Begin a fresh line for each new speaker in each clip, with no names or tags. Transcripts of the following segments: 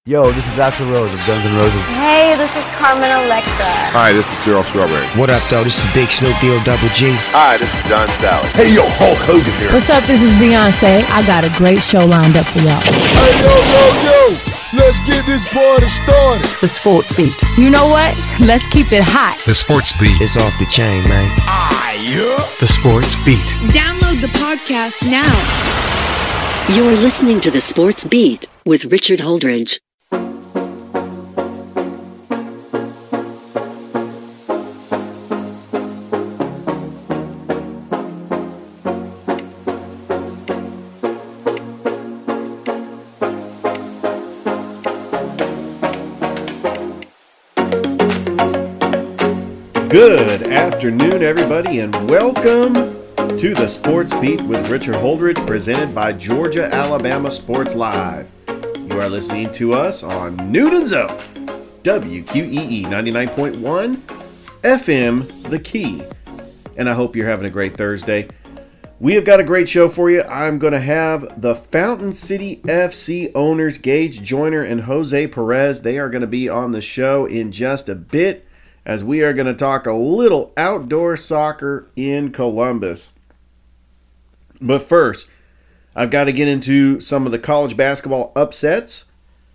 Yo, this is Axl Rose of Guns N' Roses.
Hey, this is Carmen Electra.
Hi, this is Daryl Strawberry.
What up, though? This is Big Snoop Double G.
Hi, this is John Sally.
Hey, yo, Hulk Hogan here.
What's up? This is Beyonce. I got a great show lined up for y'all.
Hey, yo. Let's get this party started.
The Sports Beat.
You know what? Let's keep it hot.
The Sports Beat. It's off the chain, man.
Yeah.
The Sports Beat.
Download the podcast now.
You're listening to The Sports Beat with Richard Holdridge.
Good afternoon, everybody, and welcome to the Sports Beat with Richard Holdridge, presented by Georgia Alabama Sports Live. You are listening to us on Noon Zone, WQEE 99.1 FM, The Key. And I hope you're having a great Thursday. We have got a great show for you. I'm going to have the Fountain City FC owners, Gage Joyner and Jose Perez. They are going to be on the show in just a bit, as we are going to talk a little outdoor soccer in Columbus. But first, I've got to get into some of the college basketball upsets.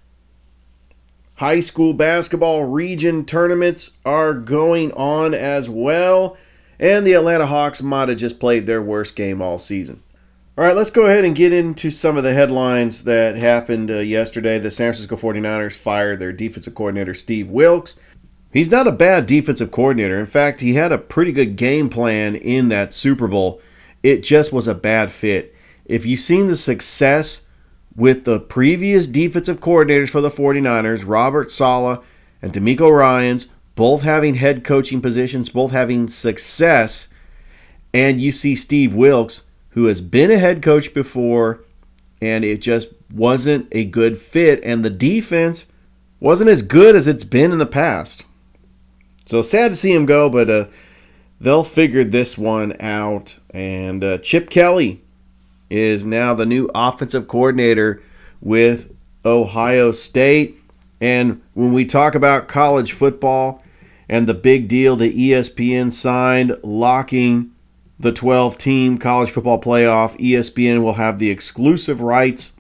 High school basketball region tournaments are going on as well, and the Atlanta Hawks might have just played their worst game all season. All right, let's go ahead and get into some of the headlines that happened yesterday. The San Francisco 49ers fired their defensive coordinator, Steve Wilks. He's not a bad defensive coordinator. In fact, he had a pretty good game plan in that Super Bowl. It just was a bad fit. If you've seen the success with the previous defensive coordinators for the 49ers, Robert Saleh and DeMeco Ryans, both having head coaching positions, both having success, and you see Steve Wilks, who has been a head coach before, and it just wasn't a good fit, and the defense wasn't as good as it's been in the past. So sad to see him go, but they'll figure this one out. And Chip Kelly is now the new offensive coordinator with Ohio State. And when we talk about college football and the big deal that ESPN signed locking the 12-team college football playoff, ESPN will have the exclusive rights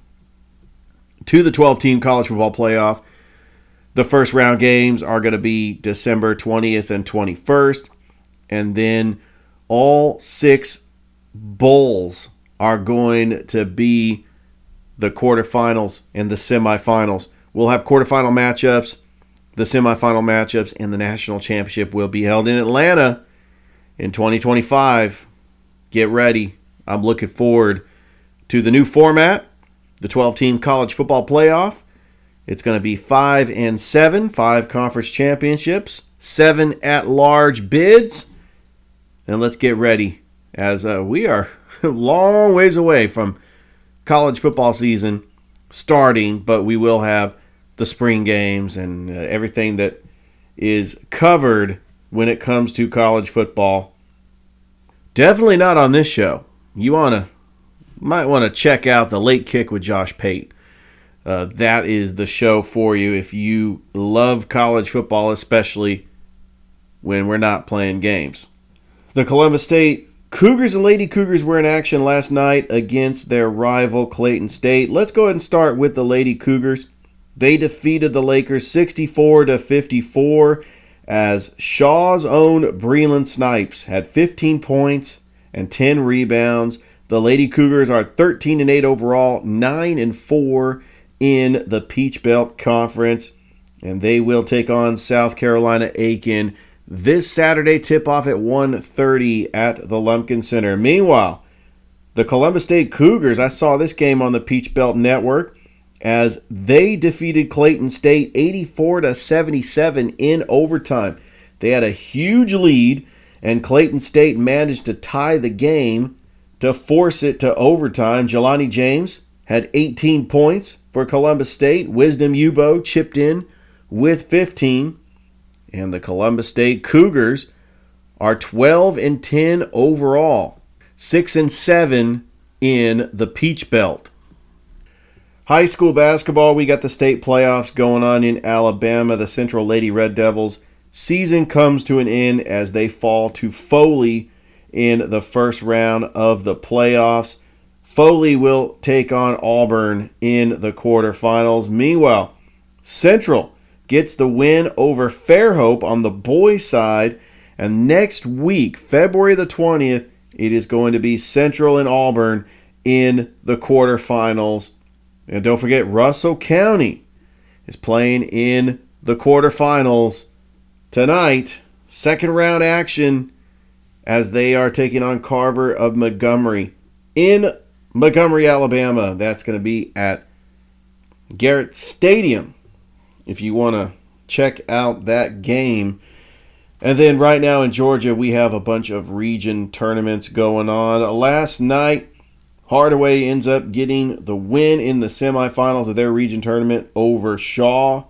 to the 12-team college football playoff. The first round games are going to be December 20th and 21st. And then all 6 bowls are going to be the quarterfinals and the semifinals. We'll have quarterfinal matchups, the semifinal matchups, and the national championship will be held in Atlanta in 2025. Get ready. I'm looking forward to the new format, the 12-team college football playoff. It's going to be 5 and 7, 5 conference championships, 7 at-large bids. And let's get ready, as we are a long ways away from college football season starting, but we will have the spring games and everything that is covered when it comes to college football. Definitely not on this show. You might want to check out the Late Kick with Josh Pate. That is the show for you if you love college football, especially when we're not playing games. The Columbus State Cougars and Lady Cougars were in action last night against their rival Clayton State. Let's go ahead and start with the Lady Cougars. They defeated the Lakers 64-54 as Shaw's own Breland Snipes had 15 points and 10 rebounds. The Lady Cougars are 13-8 overall, 9-4 in the Peach Belt Conference, and they will take on South Carolina Aiken this Saturday, tip-off at 1:30 at the Lumpkin Center. Meanwhile, the Columbus State Cougars, I saw this game on the Peach Belt Network, as they defeated Clayton State 84-77 in overtime. They had a huge lead, and Clayton State managed to tie the game to force it to overtime. Jelani James had 18 points for Columbus State. Wisdom Ubo chipped in with 15. And the Columbus State Cougars are 12-10 overall, 6-7 in the Peach Belt. High school basketball, we got the state playoffs going on in Alabama. The Central Lady Red Devils season comes to an end as they fall to Foley in the first round of the playoffs. Foley will take on Auburn in the quarterfinals. Meanwhile, Central gets the win over Fairhope on the boys' side. And next week, February the 20th, it is going to be Central and Auburn in the quarterfinals. And don't forget, Russell County is playing in the quarterfinals tonight. Second round action as they are taking on Carver of Montgomery in Montgomery, Alabama. That's going to be at Garrett Stadium if you want to check out that game. And then right now in Georgia, we have a bunch of region tournaments going on. Last night, Hardaway ends up getting the win in the semifinals of their region tournament over Shaw,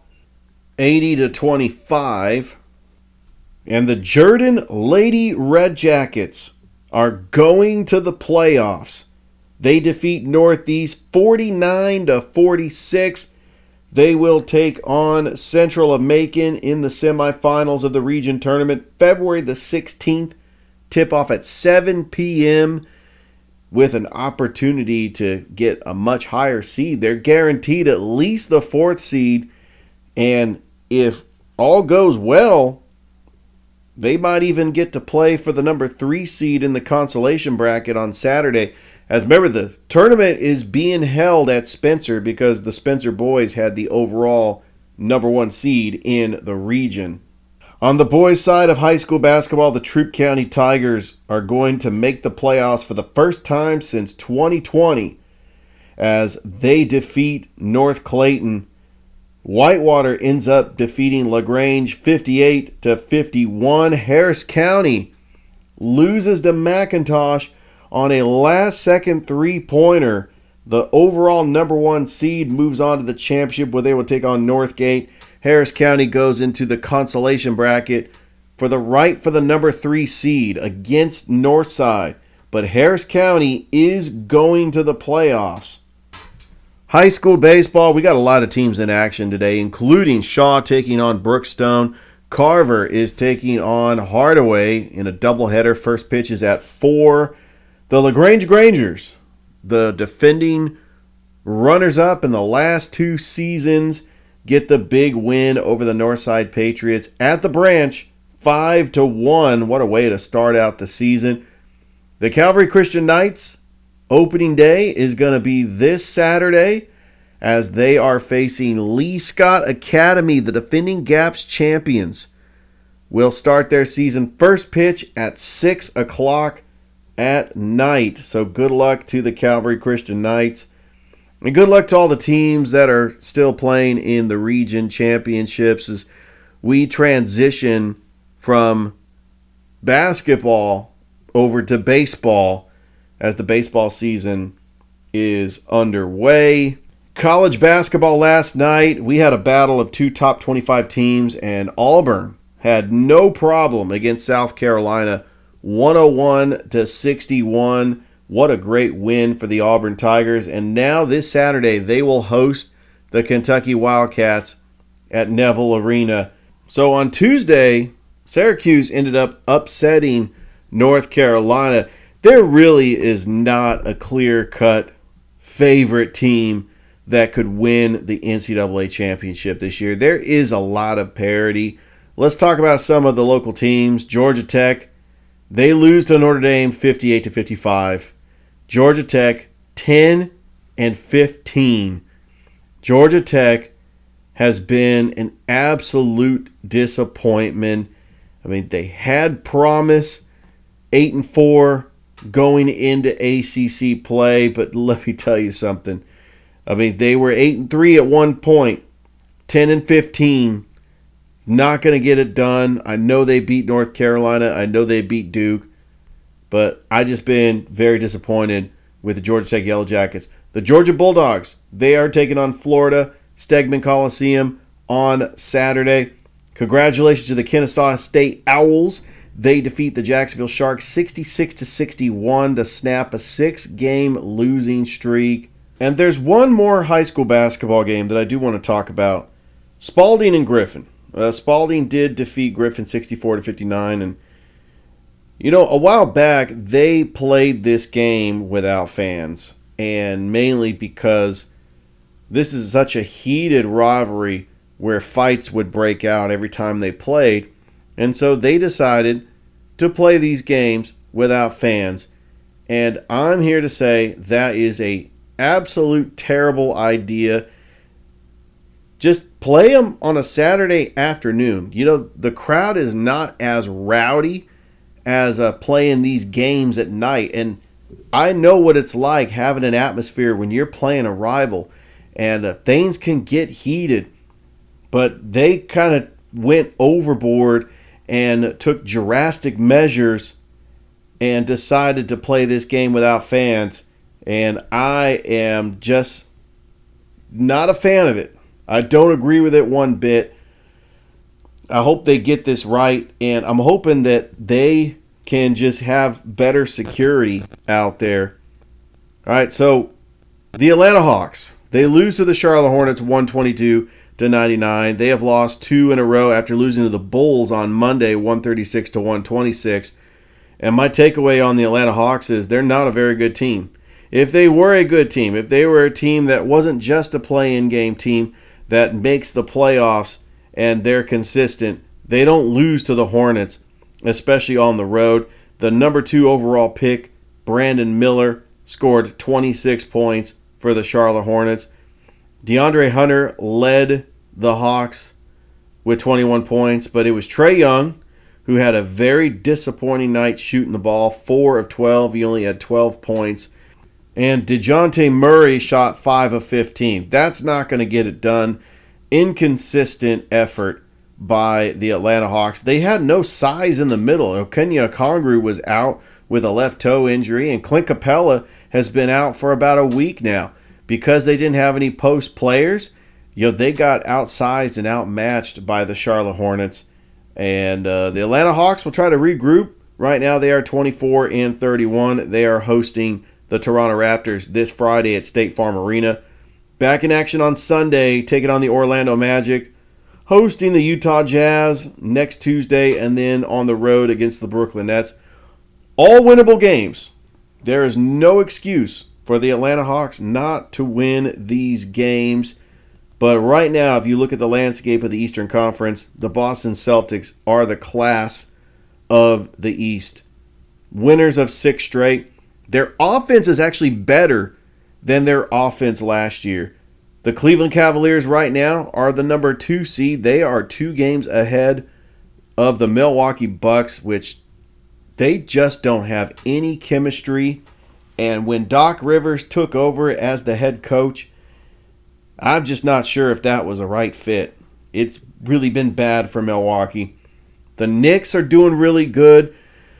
80-25. And the Jordan Lady Red Jackets are going to the playoffs. They defeat Northeast 49-46. They will take on Central of Macon in the semifinals of the region tournament February the 16th. Tip-off at 7 p.m. with an opportunity to get a much higher seed. They're guaranteed at least the 4th seed. And if all goes well, they might even get to play for the number 3 seed in the consolation bracket on Saturday. As remember, the tournament is being held at Spencer because the Spencer boys had the overall number 1 seed in the region. On the boys' side of high school basketball, the Troup County Tigers are going to make the playoffs for the first time since 2020 as they defeat North Clayton. Whitewater ends up defeating LaGrange 58-51. Harris County loses to McIntosh on a last-second three-pointer. The overall number 1 seed moves on to the championship where they will take on Northgate. Harris County goes into the consolation bracket for the right for the number 3 seed against Northside. But Harris County is going to the playoffs. High school baseball, we got a lot of teams in action today, including Shaw taking on Brookstone. Carver is taking on Hardaway in a doubleheader. First pitch is at 4. The LaGrange Grangers, the defending runners-up in the last 2 seasons, get the big win over the Northside Patriots at the Branch, 5-1. What a way to start out the season. The Calvary Christian Knights opening day is going to be this Saturday as they are facing Lee Scott Academy, the defending GAPS champions. Will start their season first pitch at 6 o'clock at night. So good luck to the Calvary Christian Knights. And good luck to all the teams that are still playing in the region championships as we transition from basketball over to baseball as the baseball season is underway. College basketball last night, we had a battle of 2 top 25 teams, and Auburn had no problem against South Carolina, 101-61. What a great win for the Auburn Tigers. And now this Saturday, they will host the Kentucky Wildcats at Neville Arena. So on Tuesday, Syracuse ended up upsetting North Carolina. There really is not a clear-cut favorite team that could win the NCAA championship this year. There is a lot of parity. Let's talk about some of the local teams. Georgia Tech, they lose to Notre Dame 58-55. Georgia Tech 10-15. Georgia Tech has been an absolute disappointment. I mean, they had promise, 8-4 going into ACC play, but let me tell you something. I mean, they were 8-3 at one point, 10-15. Not going to get it done. I know they beat North Carolina. I know they beat Duke. But I just been very disappointed with the Georgia Tech Yellow Jackets. The Georgia Bulldogs, they are taking on Florida, Stegman Coliseum on Saturday. Congratulations to the Kennesaw State Owls. They defeat the Jacksonville Sharks 66-61 to snap a 6-game losing streak. And there's one more high school basketball game that I do want to talk about. Spalding and Griffin. Spalding did defeat Griffin 64-59, and a while back they played this game without fans, and mainly because this is such a heated rivalry where fights would break out every time they played, and so they decided to play these games without fans. And I'm here to say that is a absolute terrible idea. Just play them on a Saturday afternoon. The crowd is not as rowdy as playing these games at night. And I know what it's like having an atmosphere when you're playing a rival. And things can get heated. But they kind of went overboard and took drastic measures and decided to play this game without fans. And I am just not a fan of it. I don't agree with it one bit. I hope they get this right, and I'm hoping that they can just have better security out there. All right, so the Atlanta Hawks, they lose to the Charlotte Hornets 122-99. They have lost 2 in a row after losing to the Bulls on Monday 136-126. And my takeaway on the Atlanta Hawks is they're not a very good team. If they were a good team, if they were a team that wasn't just a play-in game team that makes the playoffs and they're consistent, they don't lose to the Hornets, especially on the road. The number 2 overall pick, Brandon Miller, scored 26 points for the Charlotte Hornets. DeAndre Hunter led the Hawks with 21 points, but it was Trae Young who had a very disappointing night shooting the ball, 4 of 12. He only had 12 points. And DeJounte Murray shot 5 of 15. That's not going to get it done. Inconsistent effort by the Atlanta Hawks. They had no size in the middle. Okenya Okongwu was out with a left toe injury, and Clint Capella has been out for about a week now. Because they didn't have any post players, they got outsized and outmatched by the Charlotte Hornets. And the Atlanta Hawks will try to regroup. Right now they are 24-31. They are hosting the Toronto Raptors this Friday at State Farm Arena. Back in action on Sunday, taking on the Orlando Magic, hosting the Utah Jazz next Tuesday, and then on the road against the Brooklyn Nets. All winnable games. There is no excuse for the Atlanta Hawks not to win these games. But right now, if you look at the landscape of the Eastern Conference, the Boston Celtics are the class of the East. Winners of 6 straight. Their offense is actually better than their offense last year. The Cleveland Cavaliers right now are the number 2 seed. They are 2 games ahead of the Milwaukee Bucks, which they just don't have any chemistry. And when Doc Rivers took over as the head coach, I'm just not sure if that was a right fit. It's really been bad for Milwaukee. The Knicks are doing really good.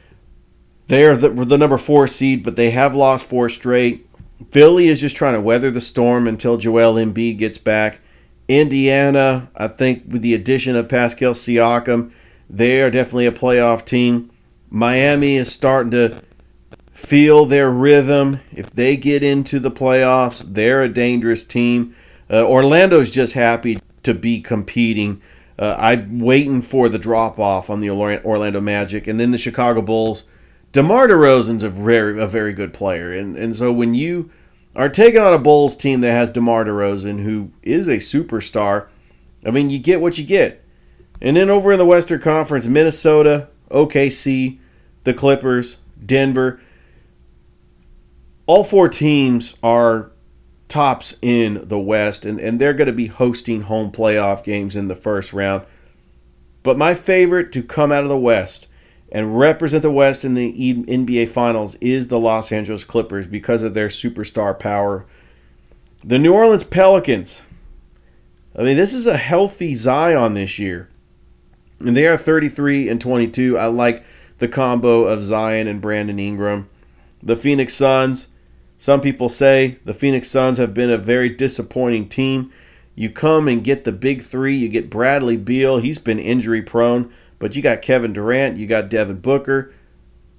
They are the number 4 seed, but they have lost 4 straight. Philly is just trying to weather the storm until Joel Embiid gets back. Indiana, I think with the addition of Pascal Siakam, they are definitely a playoff team. Miami is starting to feel their rhythm. If they get into the playoffs, they're a dangerous team. Orlando's just happy to be competing. I'm waiting for the drop-off on the Orlando Magic. And then the Chicago Bulls. DeMar DeRozan's a very good player. And so when you are taking on a Bulls team that has DeMar DeRozan, who is a superstar, I mean, you get what you get. And then over in the Western Conference, Minnesota, OKC, the Clippers, Denver. All 4 teams are tops in the West, and they're going to be hosting home playoff games in the first round. But my favorite to come out of the West and represent the West in the NBA Finals is the Los Angeles Clippers because of their superstar power. The New Orleans Pelicans, I mean, this is a healthy Zion this year. And they are 33-22. I like the combo of Zion and Brandon Ingram. The Phoenix Suns, some people say the Phoenix Suns have been a very disappointing team. You come and get the big 3. You get Bradley Beal. He's been injury prone. But you got Kevin Durant. You got Devin Booker.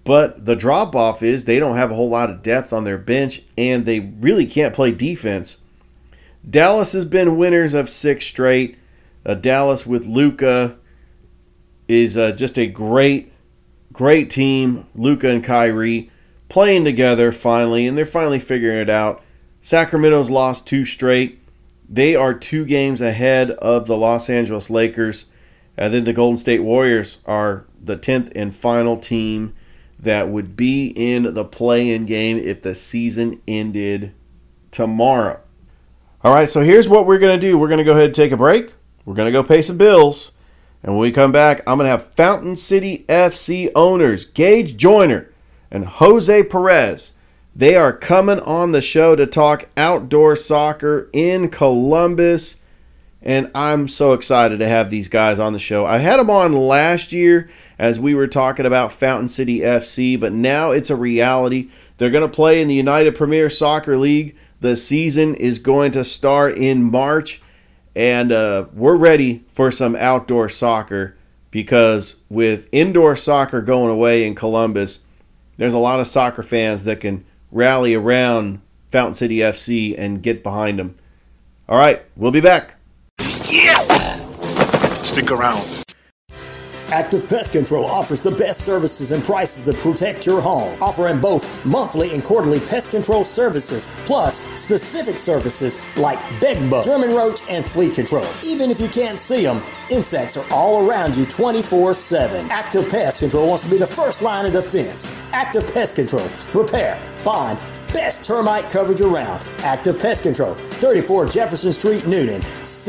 But the drop-off is they don't have a whole lot of depth on their bench, and they really can't play defense. Dallas has been winners of 6 straight. Dallas with Luka is just a great team. Luka and Kyrie playing together finally, and they're finally figuring it out. Sacramento's lost 2 straight. They are 2 games ahead of the Los Angeles Lakers. And then the Golden State Warriors are the 10th and final team that would be in the play-in game if the season ended tomorrow. All right, so here's what we're going to do. We're going to go ahead and take a break. We're going to go pay some bills. And when we come back, I'm going to have Fountain City FC owners Gage Joyner and Jose Perez. They are coming on the show to talk outdoor soccer in Columbus. And I'm so excited to have these guys on the show. I had them on last year as we were talking about Fountain City FC, but now it's a reality. They're going to play in the United Premier Soccer League. The season is going to start in March, and we're ready for some outdoor soccer because with indoor soccer going away in Columbus, there's a lot of soccer fans that can rally around Fountain City FC and get behind them. All right, we'll be back.
Yeah! Stick around.
Active Pest Control offers the best services and prices to protect your home, offering both monthly and quarterly pest control services, plus specific services like bed bug, German roach, and flea control. Even if you can't see them, insects are all around you 24/7. Active Pest Control wants to be the first line of defense. Active Pest Control. Repair, bind, best termite coverage around. Active Pest Control, 34 Jefferson Street, Newton,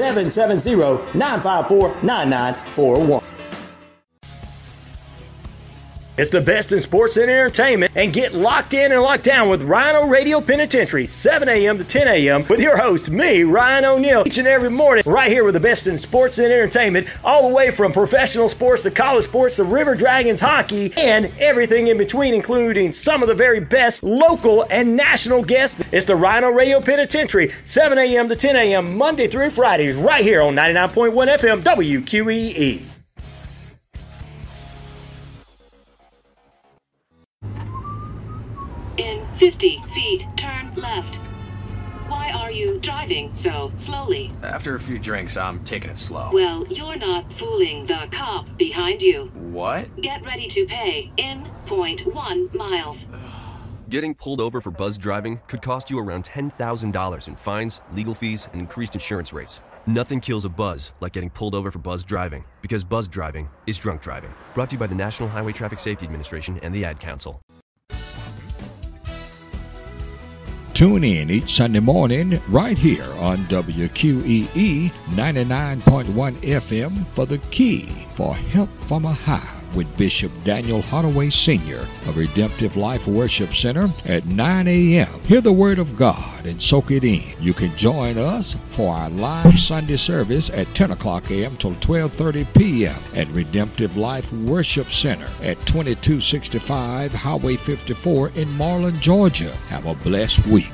770-954-9941. It's the best in sports and entertainment, and get locked in and locked down with Rhino Radio Penitentiary, 7 a.m. to 10 a.m. with your host, me, Ryan O'Neal, each and every morning, right here with the best in sports and entertainment, all the way from professional sports to college sports to River Dragons hockey and everything in between, including some of the very best local and national guests. It's the Rhino Radio Penitentiary, 7 a.m. to 10 a.m. Monday through Fridays, right here on 99.1 FM WQEE.
In 50 feet, turn left. Why are you driving so slowly?
After a few drinks, I'm taking it slow.
Well, you're not fooling the cop behind you.
What?
Get ready to pay in 0.1 miles.
Getting pulled over for buzz driving could cost you around $10,000 in fines, legal fees, and increased insurance rates. Nothing kills a buzz like getting pulled over for buzz driving, because buzz driving is drunk driving. Brought to you by the National Highway Traffic Safety Administration and the Ad Council.
Tune in each Sunday morning right here on WQEE 99.1 FM for The Key for Help from a High with Bishop Daniel Holloway Sr. of Redemptive Life Worship Center at 9 a.m. Hear the Word of God and soak it in. You can join us for our live Sunday service at 10 o'clock a.m. till 12:30 p.m. at Redemptive Life Worship Center at 2265 Highway 54 in Marlin, Georgia. Have a blessed week.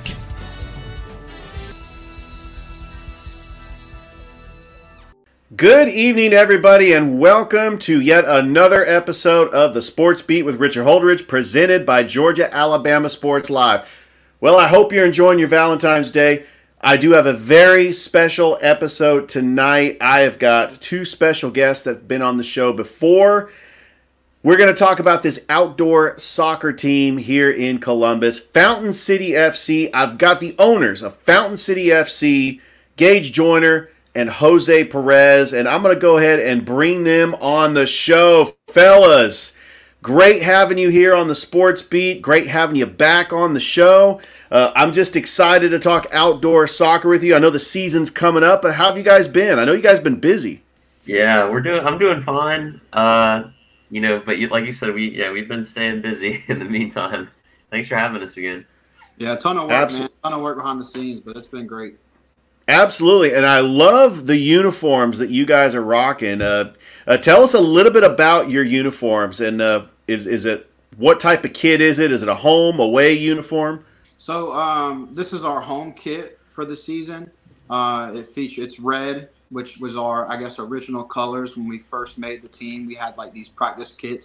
Good evening, everybody, and welcome to yet another episode of the Sports Beat with Richard Holdridge, presented by Georgia Alabama Sports Live. Well, I hope you're enjoying your Valentine's Day. I do have a very special episode tonight. I have got 2 special guests that have been on the show before. We're going to talk about this outdoor soccer team here in Columbus, Fountain City FC. I've got the owners of Fountain City FC, Gage Joyner and Jose Perez, and I'm going to go ahead and bring them on the show. Fellas, great having you here on the Sports Beat. Great having you back on the show. I'm just excited to talk outdoor soccer with you. I know the season's coming up, but how have you guys been? I know you guys have been busy.
Yeah, I'm doing fine. But like you said, we've been staying busy in the meantime. Thanks for having us again.
Yeah, a ton of work, man. A ton of work behind the scenes, but it's been great.
Absolutely, and I love the uniforms that you guys are rocking. Tell us a little bit about your uniforms, and is it, what type of kit is it? Is it a home, away uniform?
So this is our home kit for the season. It's red, which was our, I guess, original colors when we first made the team. We had like these practice kits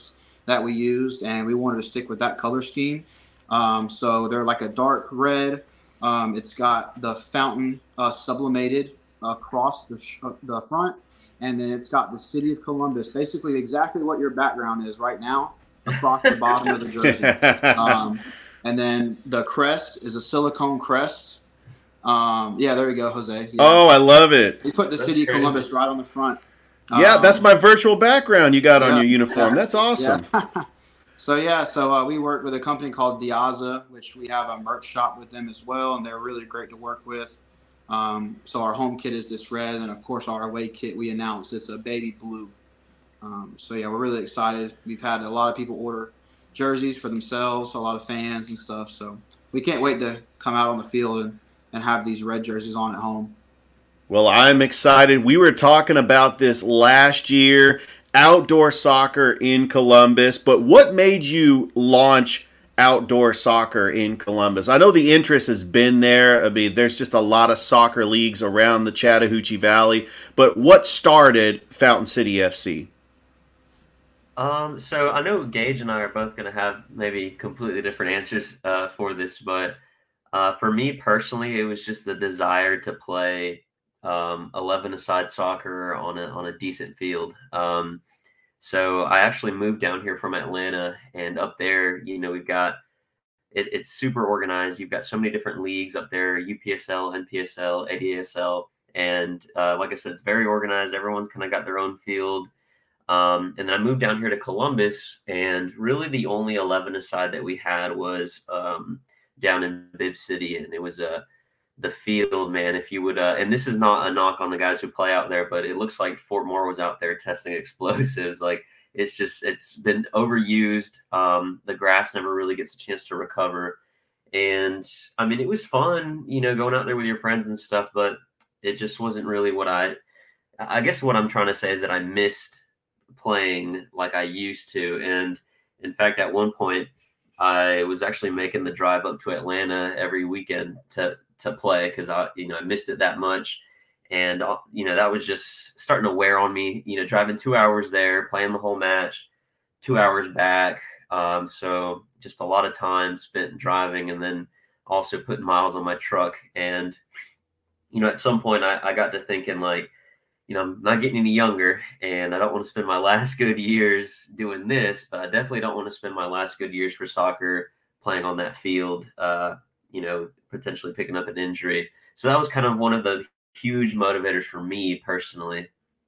that we used, and we wanted to stick with that color scheme. So they're like a dark red. It's got the fountain sublimated across the front, and then it's got the city of Columbus, basically exactly what your background is right now, across the bottom of the jersey. And then the crest is a silicone crest. Yeah, there you go, Jose. Yeah.
Oh, I love it.
We put the city of Columbus right on the front.
Yeah, that's my virtual background you got on your uniform. That's awesome.
Yeah. So we worked with a company called Diaza, which we have a merch shop with them as well, and they're really great to work with. So our home kit is this red, and of course our away kit we announced it's a baby blue. So yeah, we're really excited. We've had a lot of people order jerseys for themselves, a lot of fans and stuff. So we can't wait to come out on the field and have these red jerseys on at home.
Well, I'm excited. We were talking about this last year, outdoor soccer in Columbus, but what made you launch outdoor soccer in Columbus? I know the interest has been there. I mean, there's just a lot of soccer leagues around the Chattahoochee Valley, but what started Fountain City FC?
So I know Gage and I are both going to have maybe completely different answers for this, but for me personally, it was just the desire to play 11-a-side soccer on a decent field. So I actually moved down here from Atlanta, and up there, we've got it's super organized. You've got so many different leagues up there: UPSL, NPSL, ADSL, and like I said, it's very organized. Everyone's kind of got their own field. And then I moved down here to Columbus, and really the only 11-a-side that we had was down in Bibb City, and it was the field, man. If you would, and this is not a knock on the guys who play out there, but it looks like Fort Moore was out there testing explosives. Like it's been overused. The grass never really gets a chance to recover, and I mean it was fun, going out there with your friends and stuff, but it just wasn't really what I guess what I'm trying to say is that I missed playing like I used to. And in fact, at one point I was actually making the drive up to Atlanta every weekend to play because I missed it that much. And that was just starting to wear on me, driving 2 hours there, playing the whole match, 2 hours back. So just a lot of time spent driving, and then also putting miles on my truck. And at some point I got to thinking, like, I'm not getting any younger, and I don't want to spend my last good years doing this, but I definitely don't want to spend my last good years for soccer playing on that field, potentially picking up an injury. So that was kind of one of the huge motivators for me personally.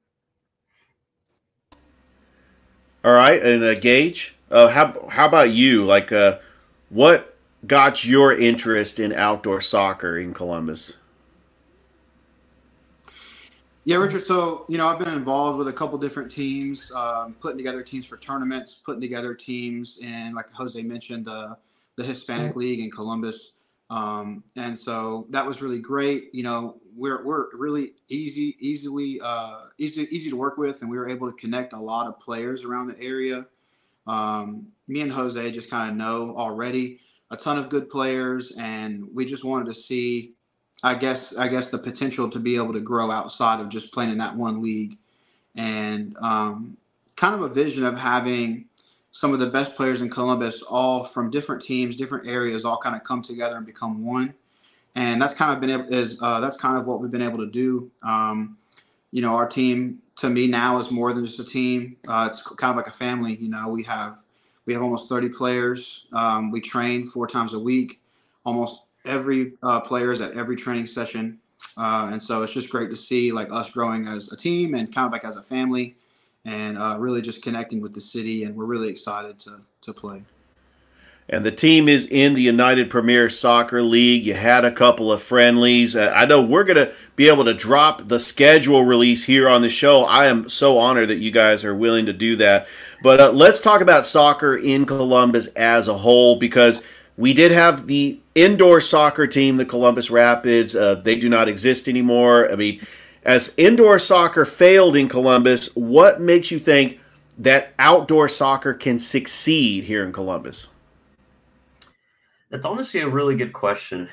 All right, and Gage, how about you? Like, what got your interest in outdoor soccer in Columbus?
Yeah, Richard. So, I've been involved with a couple different teams, putting together teams for tournaments, putting together teams in, like Jose mentioned, the Hispanic League in Columbus. And so that was really great. We're really easy to work with, and we were able to connect a lot of players around the area. Me and Jose just kind of know already a ton of good players, and we just wanted to see, I guess the potential to be able to grow outside of just playing in that one league, and kind of a vision of having some of the best players in Columbus, all from different teams, different areas, all kind of come together and become one. And that's kind of what we've been able to do. Our team to me now is more than just a team. It's kind of like a family. We have almost 30 players. We train 4 times a week. Almost every player is at every training session. And so it's just great to see like us growing as a team and kind of like as a family, and really just connecting with the city. And we're really excited to play.
And the team is in the United Premier Soccer League. You had a couple of friendlies. I know we're going to be able to drop the schedule release here on the show. I am so honored that you guys are willing to do that. But let's talk about soccer in Columbus as a whole, because we did have the indoor soccer team, the Columbus Rapids. They do not exist anymore. I mean, as indoor soccer failed in Columbus, what makes you think that outdoor soccer can succeed here in Columbus?
That's honestly a really good question.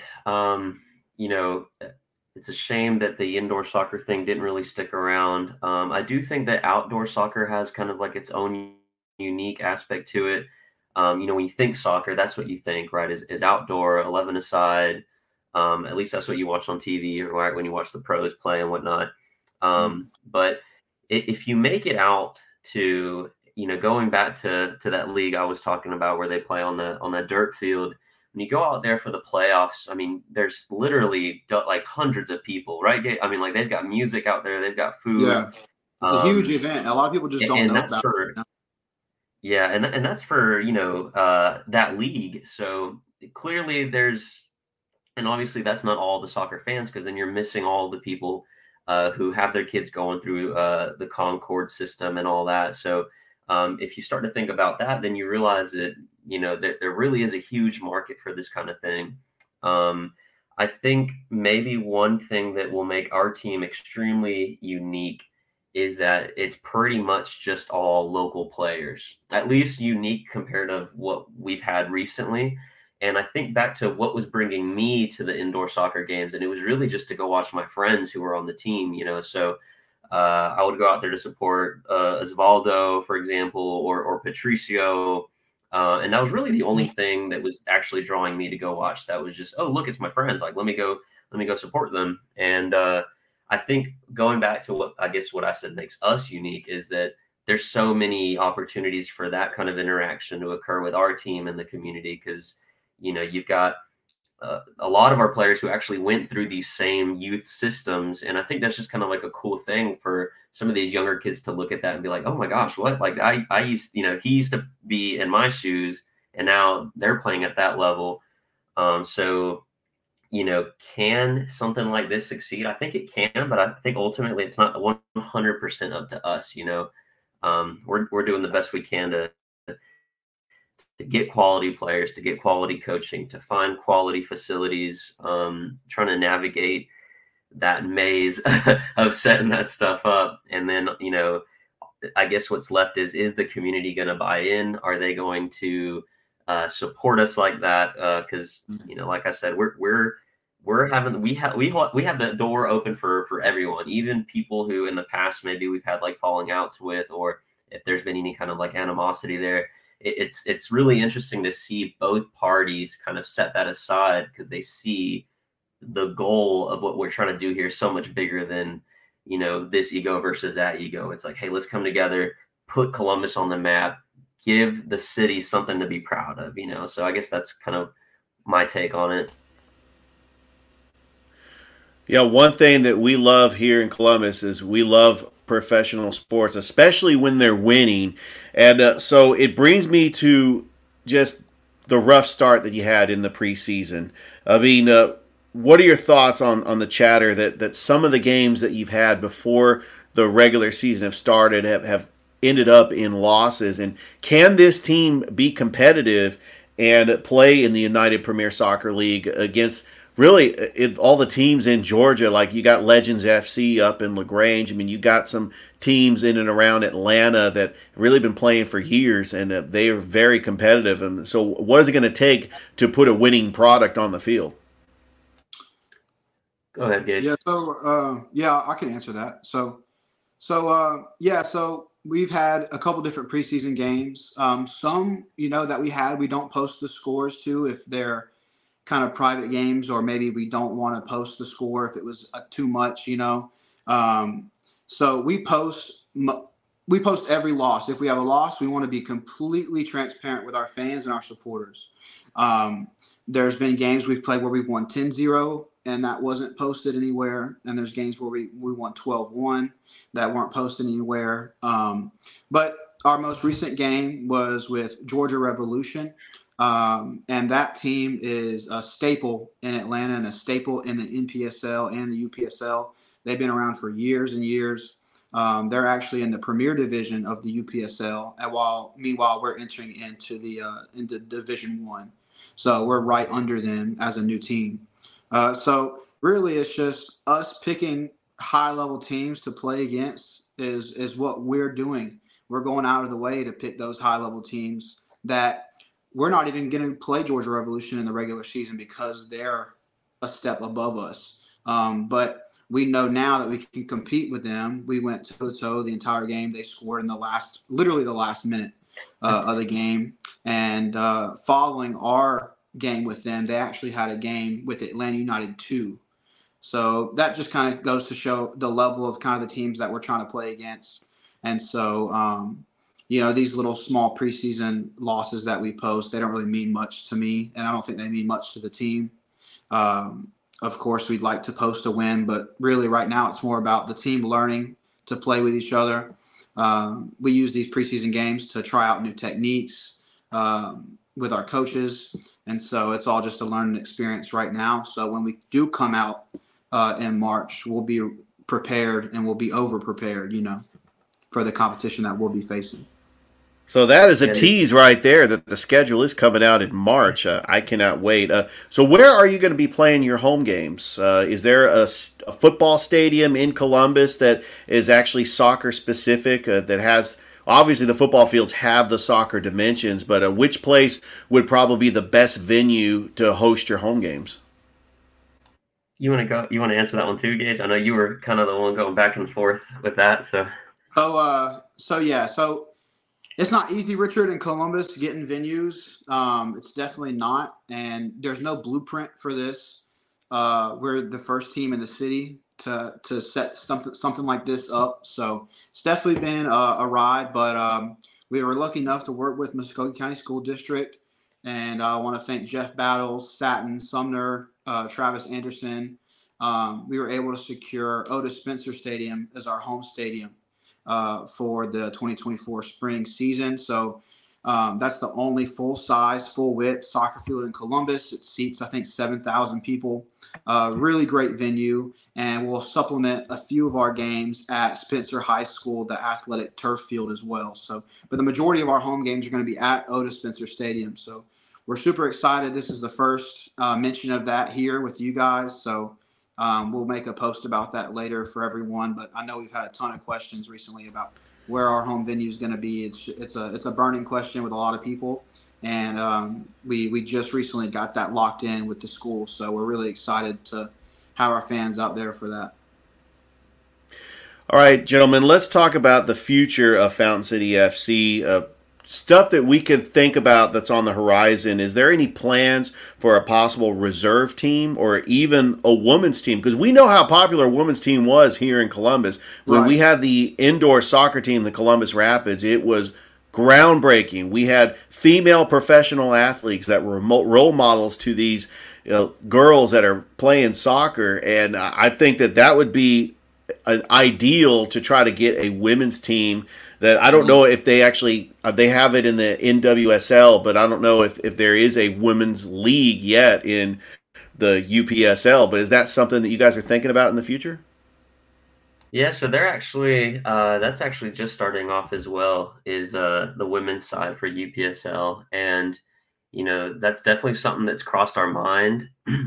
It's a shame that the indoor soccer thing didn't really stick around. I do think that outdoor soccer has kind of like its own unique aspect to it. When you think soccer, that's what you think, right? Is outdoor, 11 aside. At least that's what you watch on TV, right? When you watch the pros play and whatnot. But if you make it out to, going back to that league I was talking about where they play on that dirt field, when you go out there for the playoffs, I mean, there's literally like hundreds of people, right? I mean, like they've got music out there, they've got food.
Yeah, it's a huge event. A lot of people just don't know about it.
Yeah, and that's for that league. So clearly and obviously that's not all the soccer fans, because then you're missing all the people who have their kids going through the Concord system and all that. So if you start to think about that, then you realize that there really is a huge market for this kind of thing. I think maybe one thing that will make our team extremely unique is that it's pretty much just all local players, at least unique compared to what we've had recently. And I think back to what was bringing me to the indoor soccer games, and it was really just to go watch my friends who were on the team, So I would go out there to support Osvaldo, for example, or Patricio. And that was really the only thing that was actually drawing me to go watch. That was just, oh, look, it's my friends. Like, let me go support them. And I think going back to what I said makes us unique is that there's so many opportunities for that kind of interaction to occur with our team and the community, because you've got a lot of our players who actually went through these same youth systems. And I think that's just kind of like a cool thing for some of these younger kids to look at that and be like, oh my gosh, what? Like I used, he used to be in my shoes and now they're playing at that level. So, can something like this succeed? I think it can, but I think ultimately it's not 100% up to us. We're doing the best we can to get quality players, to get quality coaching, to find quality facilities, trying to navigate that maze of setting that stuff up. And then, I guess what's left is the community going to buy in? Are they going to support us like that? Because, like I said, we have the door open for everyone, even people who in the past, maybe we've had like falling outs with, or if there's been any kind of like animosity there. It's really interesting to see both parties kind of set that aside, because they see the goal of what we're trying to do here so much bigger than, this ego versus that ego. It's like, hey, let's come together, put Columbus on the map, give the city something to be proud of, So I guess that's kind of my take on it.
Yeah, one thing that we love here in Columbus is we love professional sports, especially when they're winning. And so it brings me to just the rough start that you had in the preseason. I mean, what are your thoughts on the chatter that some of the games that you've had before the regular season have started have ended up in losses? And can this team be competitive and play in the United Premier Soccer League against really all the teams in Georgia? Like, you got Legends FC up in LaGrange. I mean, you got some teams in and around Atlanta that have really been playing for years, and they are very competitive. And so what is it going to take to put a winning product on the field?
Go ahead, Gage.
Yeah, so I can answer that. So we've had a couple different preseason games. Some, that we don't post the scores to if they're kind of private games, or maybe we don't want to post the score if it was too much, So we post every loss. If we have a loss, we want to be completely transparent with our fans and our supporters. There's been games we've played where we've won 10-0 and that wasn't posted anywhere. And there's games where we won 12-1 that weren't posted anywhere. But our most recent game was with Georgia Revolution. And that team is a staple in Atlanta and a staple in the NPSL and the UPSL. They've been around for years and years. They're actually in the premier division of the UPSL, meanwhile we're entering into into Division 1. So we're right under them as a new team. So really it's just us picking high-level teams to play against is what we're doing. We're going out of the way to pick those high-level teams that we're not even going to play Georgia Revolution in the regular season because they're a step above us. But we know now that we can compete with them. We went toe-to-toe the entire game. They scored in literally the last minute. of the game. And following our game with them, they actually had a game with Atlanta United 2. So that just kind of goes to show the level of kind of the teams that we're trying to play against. And so, these little small preseason losses that we post, they don't really mean much to me, and I don't think they mean much to the team. Of course, we'd like to post a win, but really right now it's more about the team learning to play with each other. We use these preseason games to try out new techniques with our coaches, and so it's all just a learning experience right now. So when we do come out in March, we'll be prepared and we'll be over-prepared, for the competition that we'll be facing.
So that is a tease right there that the schedule is coming out in March. I cannot wait. So where are you going to be playing your home games? Is there a football stadium in Columbus that is actually soccer specific that has – obviously the football fields have the soccer dimensions, but which place would probably be the best venue to host your home games?
You want to go? You want to answer that one too, Gage? I know you were kind of the one going back and forth with that. So it's not easy, Richard, in Columbus getting venues. It's definitely not, and there's no blueprint for this. We're the first team in the city to set something like this up. So it's definitely been a ride, but we were lucky enough to work with Muskogee County School District, and I want to thank Jeff Battles, Satin, Sumner, Travis Anderson. We were able to secure Otis Spencer Stadium as our home stadium for the 2024 spring season. So that's the only full-size, full-width soccer field in Columbus. It seats, I think, 7,000 people. Really great venue, and we'll supplement a few of our games at Spencer High School, the athletic turf field as well. So, but the majority of our home games are going to be at Otis Spencer Stadium. So we're super excited. This is the first mention of that here with you guys. So we'll make a post about that later for everyone. But I know we've had a ton of questions recently about where our home venue is going to be. It's a burning question with a lot of people, and we just recently got that locked in with the school. So we're really excited to have our fans out there for that.
All right, gentlemen, let's talk about the future of Fountain City FC. Stuff that we could think about that's on the horizon. Is there any plans for a possible reserve team or even a women's team? Because we know how popular a women's team was here in Columbus. When we had the indoor soccer team, the Columbus Rapids, it was groundbreaking. We had female professional athletes that were role models to these girls that are playing soccer. And I think that would be an ideal to try to get a women's team. That I don't know if they actually they have it in the NWSL, but I don't know if there is a women's league yet in the UPSL. But is that something that you guys are thinking about in the future?
Yeah, so they're actually that's actually just starting off as well, is the women's side for UPSL, and that's definitely something that's crossed our mind.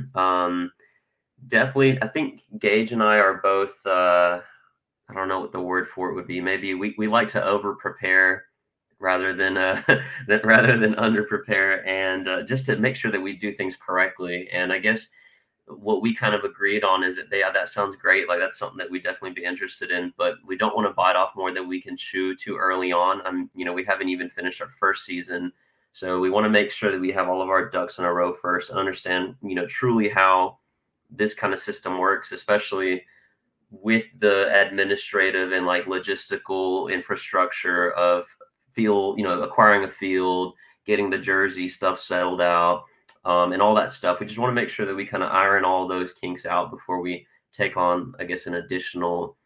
Definitely, I think Gage and I are both. I don't know what the word for it would be. Maybe we like to over prepare rather than under prepare, and just to make sure that we do things correctly. And I guess what we kind of agreed on is that that sounds great. Like that's something that we definitely be interested in, but we don't want to bite off more than we can chew too early on. We haven't even finished our first season. So we want to make sure that we have all of our ducks in a row first and understand, truly how this kind of system works, especially with the administrative and logistical infrastructure of field, acquiring a field, getting the jersey stuff settled out, and all that stuff. We just want to make sure that we kind of iron all those kinks out before we take on, I guess, an additional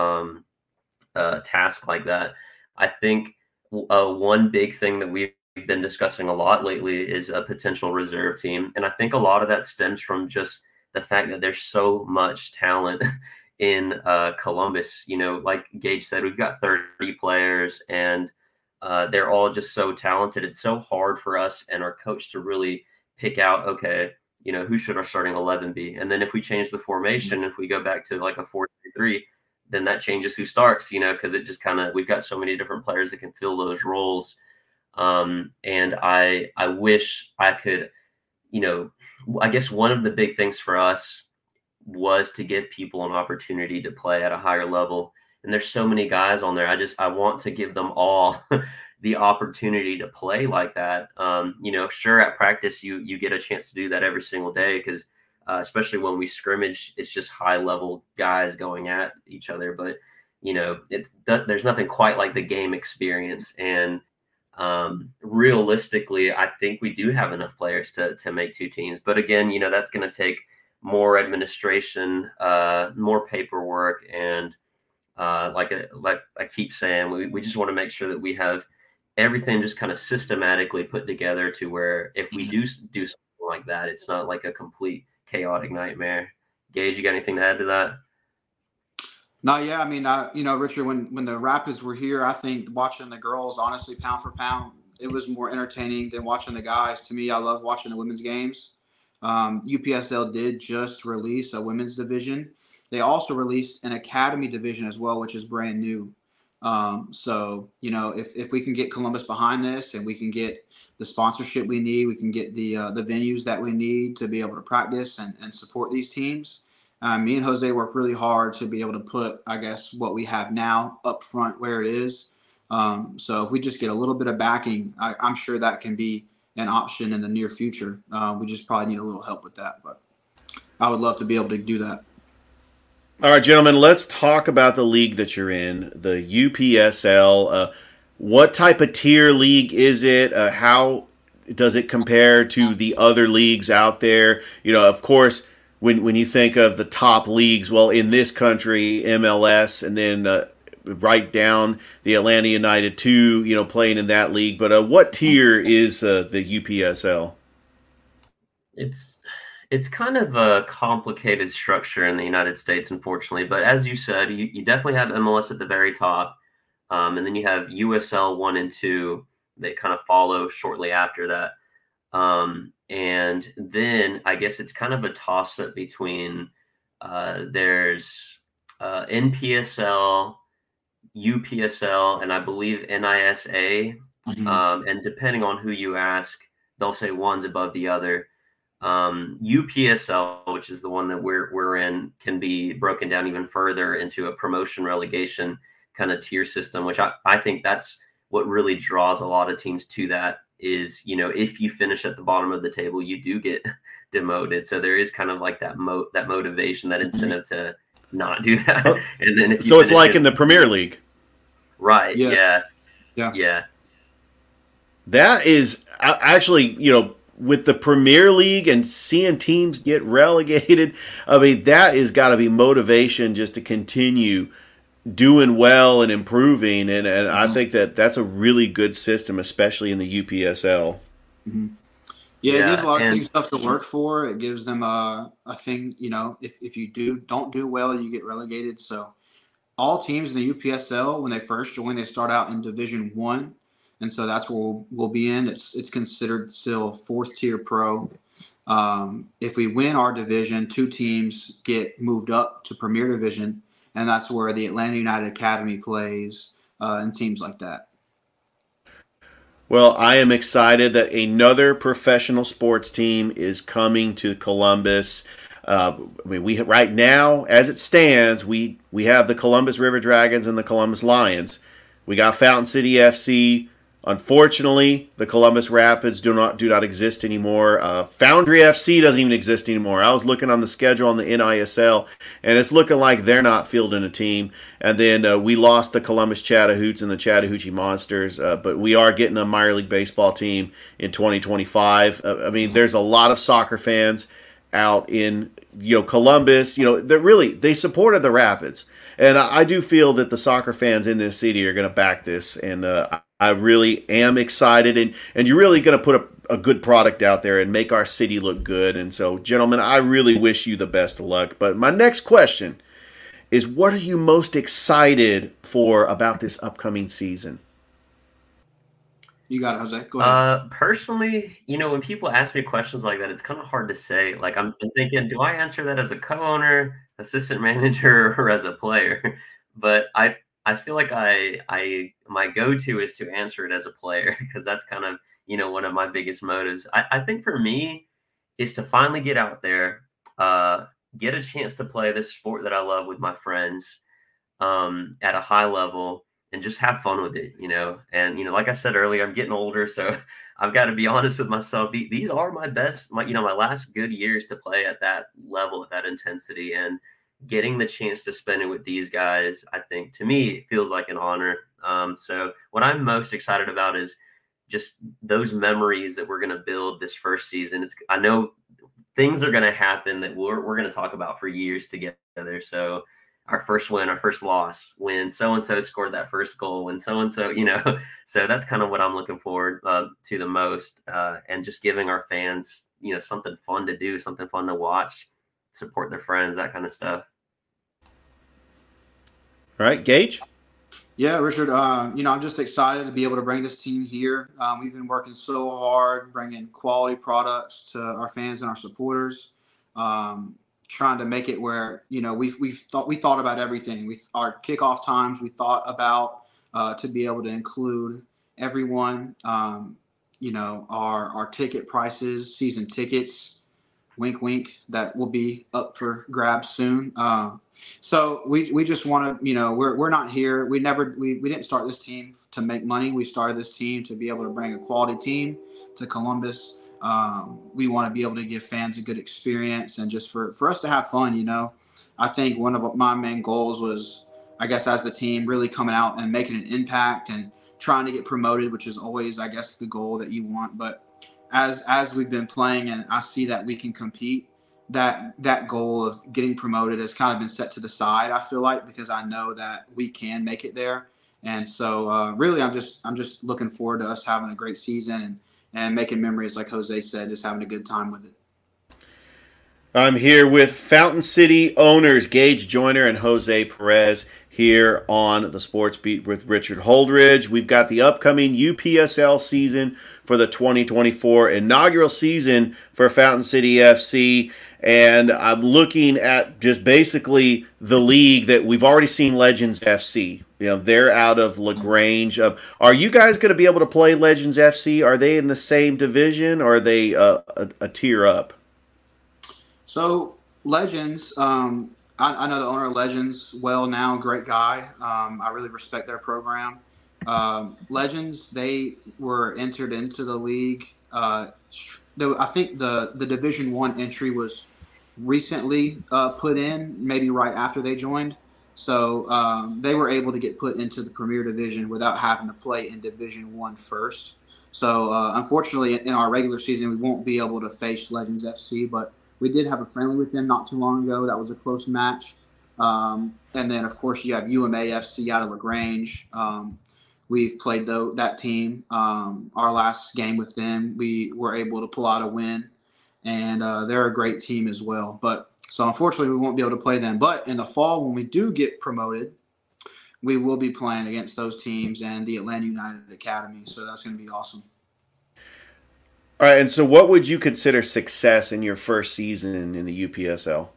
task like that. I think one big thing that we've been discussing a lot lately is a potential reserve team. And I think a lot of that stems from just the fact that there's so much talent in Columbus. Like Gage said, we've got 30 players, and they're all just so talented. It's so hard for us and our coach to really pick out, okay, who should our starting 11 be? And then if we change the formation, if we go back to like a 4-3-3, then that changes who starts, because it just we've got so many different players that can fill those roles. And I wish I could, I guess one of the big things for us was to give people an opportunity to play at a higher level. And there's so many guys on there. I want to give them all, the opportunity to play like that. Sure, at practice you get a chance to do that every single day because especially when we scrimmage, it's just high level guys going at each other. But there's nothing quite like the game experience. And realistically, I think we do have enough players to make two teams. But again, that's going to take more administration, more paperwork, and like I keep saying, we just want to make sure that we have everything just kind of systematically put together to where if we do something like that, it's not like a complete chaotic nightmare. Gage, you got anything to add to that?
No, yeah. I mean, Richard, when the Rapids were here, I think watching the girls, honestly, pound for pound, it was more entertaining than watching the guys. To me, I love watching the women's games. UPSL did just release a women's division. They also released an academy division as well, which is brand new. So, if we can get Columbus behind this and we can get the sponsorship we need, we can get the venues that we need to be able to practice and support these teams. Me and Jose work really hard to be able to put, I guess, what we have now up front where it is. So if we just get a little bit of backing, I'm sure that can be an option in the near future. We just probably need a little help with that, but I would love to be able to do that.
All right, gentlemen, let's talk about the league that you're in, the UPSL. What type of tier league is it? How does it compare to the other leagues out there? Of course, when you think of the top leagues, well, in this country, MLS, and then right down the Atlanta United 2, playing in that league. But what tier is the UPSL?
It's kind of a complicated structure in the United States, unfortunately. But as you said, you definitely have MLS at the very top. And then you have USL 1 and 2 that kind of follow shortly after that. And then I guess it's kind of a toss-up between there's NPSL, UPSL, and I believe NISA. And depending on who you ask, they'll say one's above the other. UPSL, which is the one that we're in, can be broken down even further into a promotion relegation kind of tier system, which I think that's what really draws a lot of teams to that is, if you finish at the bottom of the table, you do get demoted. So there is kind of like that motivation, that incentive to not do that. And then
so it's like in the Premier League.
Right. Yeah.
That is actually, with the Premier League and seeing teams get relegated, I mean, that has got to be motivation just to continue doing well and improving. And I think that's a really good system, especially in the UPSL.
Mm-hmm. Yeah, it gives a lot of teams stuff to work for. It gives them a thing, if you don't do well, you get relegated. So all teams in the UPSL, when they first join, they start out in Division 1. And so that's where we'll be in. It's considered still fourth tier pro. If we win our division, 2 teams get moved up to Premier Division, and that's where the Atlanta United Academy plays and teams like that.
Well, I am excited that another professional sports team is coming to Columbus. We right now, as it stands, we have the Columbus River Dragons and the Columbus Lions. We got Fountain City FC. Unfortunately, the Columbus Rapids do not exist anymore. Foundry FC doesn't even exist anymore. I was looking on the schedule on the NISL, and it's looking like they're not fielding a team. And then we lost the Columbus Chattahoochee and the Chattahoochee Monsters, but we are getting a minor league baseball team in 2025. There's a lot of soccer fans out in Columbus. They supported the Rapids, and I do feel that the soccer fans in this city are going to back this, and I really am excited, and you're really going to put a good product out there and make our city look good. And so, gentlemen, I really wish you the best of luck. But my next question is, what are you most excited for about this upcoming season?
You got it, Jose. Go ahead.
Personally, when people ask me questions like that, it's kind of hard to say. Like, I'm thinking, do I answer that as a co-owner, assistant manager, or as a player? But I feel like my go-to is to answer it as a player, because that's kind of, one of my biggest motives. I think for me is to finally get out there, get a chance to play this sport that I love with my friends at a high level, and just have fun with it, And, like I said earlier, I'm getting older, so I've got to be honest with myself. These are my best, my last good years to play at that level, at that intensity, and getting the chance to spend it with these guys, I think, to me, it feels like an honor. So what I'm most excited about is just those memories that we're going to build this first season. I know things are going to happen that we're going to talk about for years together. So our first win, our first loss, when so-and-so scored that first goal, when so-and-so, so that's kind of what I'm looking forward to the most, and just giving our fans, something fun to do, something fun to watch, support their friends, that kind of stuff.
All right, Gage?
Yeah, Richard, I'm just excited to be able to bring this team here. We've been working so hard, bringing quality products to our fans and our supporters, trying to make it where, we thought about everything. Our kickoff times, we thought about to be able to include everyone, our ticket prices, season tickets, wink, wink, that will be up for grabs soon. So we just want to, we're not here. We didn't start this team to make money. We started this team to be able to bring a quality team to Columbus. We want to be able to give fans a good experience and just for us to have fun, I think one of my main goals was, I guess, as the team really coming out and making an impact and trying to get promoted, which is always, I guess, the goal that you want. But as we've been playing and I see that we can compete, that goal of getting promoted has kind of been set to the side, I feel like, because I know that we can make it there. And so really I'm just looking forward to us having a great season and making memories, like Jose said, just having a good time with it.
I'm here with Fountain City owners Gage Joyner and Jose Perez here on the Sports Beat with Richard Holdridge. We've got the upcoming UPSL season for the 2024 inaugural season for Fountain City FC. And I'm looking at just basically the league that we've already seen Legends FC. They're out of LaGrange. Are you guys going to be able to play Legends FC? Are they in the same division, or are they a tier up?
So Legends, I know the owner of Legends well now, great guy. I really respect their program. Legends, they were entered into the league. I think the Division I entry was recently put in, maybe right after they joined. So they were able to get put into the Premier Division without having to play in Division I first. So unfortunately, in our regular season, we won't be able to face Legends FC, but we did have a friendly with them not too long ago. That was a close match. And then, of course, you have UMA FC out of LaGrange. We've played that team. Our last game with them, we were able to pull out a win, and they're a great team as well. So unfortunately, we won't be able to play them. But in the fall, when we do get promoted, we will be playing against those teams and the Atlanta United Academy. So that's going to be awesome.
All right, and so what would you consider success in your first season in the UPSL?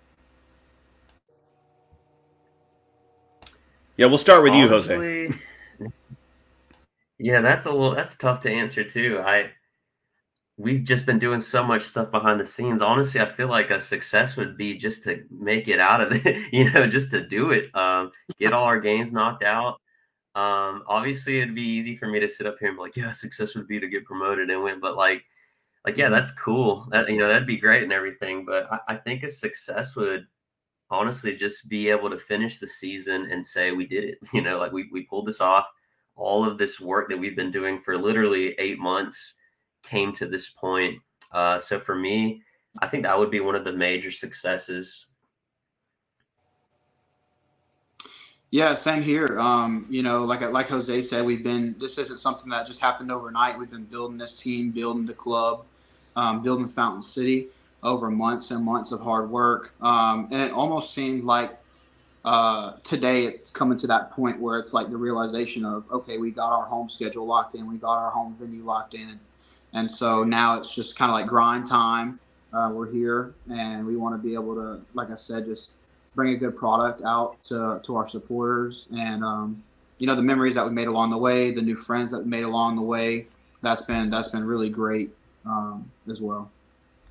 Yeah, we'll start with
Honestly,
you, Jose.
Yeah, that's tough to answer too. We've just been doing so much stuff behind the scenes. Honestly, I feel like a success would be just to make it out of it, just to do it, get all our games knocked out. Obviously it'd be easy for me to sit up here and be like, yeah, success would be to get promoted and win. But like, yeah, that's cool. That'd be great and everything. But I think a success would honestly just be able to finish the season and say we did it. Like we pulled this off. All of this work that we've been doing for literally 8 months came to this point. So for me, I think that would be one of the major successes.
Yeah, same here. Like Jose said, this isn't something that just happened overnight. We've been building this team, building the club, building Fountain City over months and months of hard work. And it almost seemed like today it's coming to that point where it's like the realization of, okay, we got our home schedule locked in. We got our home venue locked in. And so now it's just kind of like grind time. We're here and we want to be able to, like I said, just bring a good product out to our supporters. And, the memories that we made along the way, the new friends that we made along the way, that's been really great as well.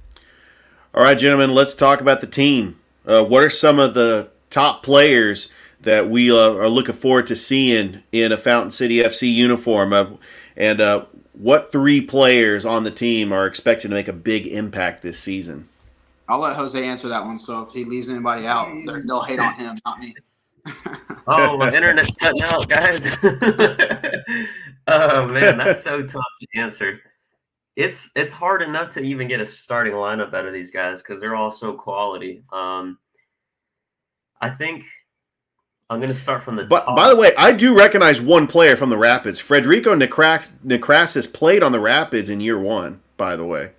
All right, gentlemen, let's talk about the team. What are some of the top players that we are looking forward to seeing in a Fountain City FC uniform? And what 3 players on the team are expected to make a big impact this season?
I'll let Jose answer that one. So if he leaves anybody out, they'll hate on him, not me.
Oh, my internet's cutting out, guys. Oh, man, that's so tough to answer. It's hard enough to even get a starting lineup out of these guys because they're all so quality. I think I'm going to start from the top.
By the way, I do recognize one player from the Rapids. Federico Necrasis played on the Rapids in year 1, by the way.